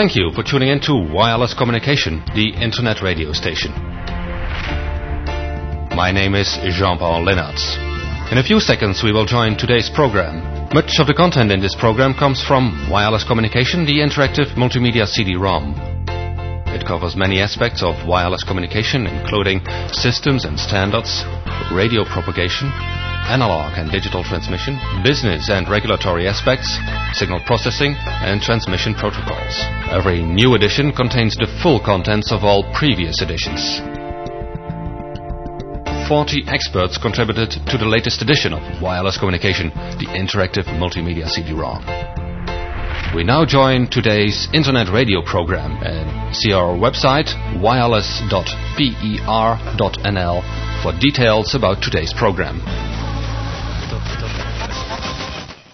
Thank you for tuning in to Wireless Communication, the internet radio station. My name is Jean-Paul Lennartz. In a few seconds we will join today's program. Much of the content in this program comes from Wireless Communication, the interactive multimedia CD-ROM. It covers many aspects of wireless communication, including systems and standards, radio propagation, analog and digital transmission, business and regulatory aspects, signal processing, and transmission protocols. Every new edition contains the full contents of all previous editions. 40 experts contributed to the latest edition of Wireless Communication, the interactive multimedia CD-ROM. We now join today's internet radio program and see our website wireless.per.nl for details about today's program.